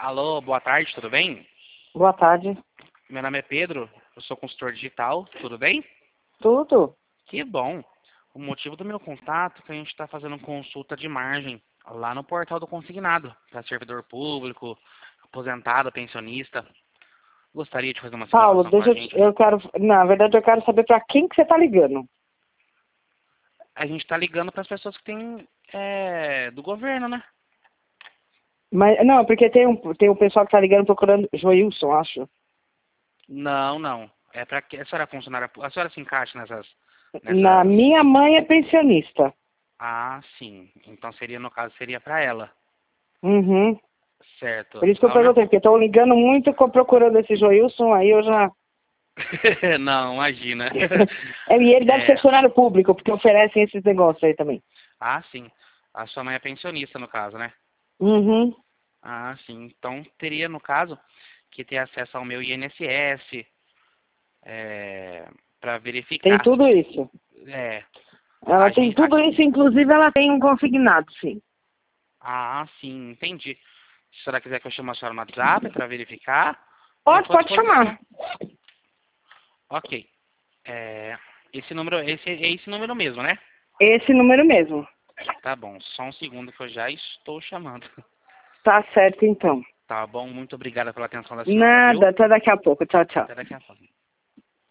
Alô, boa tarde, tudo bem? Boa tarde. Meu nome é Pedro, eu sou consultor digital, tudo bem? Tudo? Que bom. O motivo do meu contato é que a gente está fazendo consulta de margem lá no portal do Consignado, para servidor público, aposentado, pensionista. Gostaria de fazer uma Paulo, simulação com a deixa gente. eu quero, na verdade eu quero saber para quem que você tá ligando. A gente está ligando para as pessoas que têm do governo, né? Mas não, porque tem um pessoal que tá ligando procurando Joilson, acho. Não, não. É para que a senhora é funcionária, a senhora se encaixa Na nessas. minha mãe é pensionista. Ah, sim. Então seria, no caso, seria para ela. Uhum. Certo. Por isso que eu A única... perguntei, porque estão ligando muito procurando esse Joilson, aí eu já. Não, imagina. E ele deve ser É, funcionário público, porque oferecem esses negócios aí também. ah, sim. A sua mãe é pensionista, no caso, né? Uhum. Ah, sim. Então teria, no caso, que ter acesso ao meu INSS para Tem verificar se tudo você. isso. É, Ela a tem gente. tudo isso, inclusive ela tem um consignado, sim. Ah, sim, entendi. Se a senhora quiser que eu chame a senhora no WhatsApp para verificar, eu Pode, estou à pode chamar. disposição. Ok. É, esse número, é esse número mesmo, né? Esse número mesmo. Tá bom, só um segundo que eu já estou chamando. Tá certo, então. Tá bom, muito obrigada pela atenção da senhora, viu? Nada, até daqui a pouco. Tchau, tchau. Até daqui a pouco.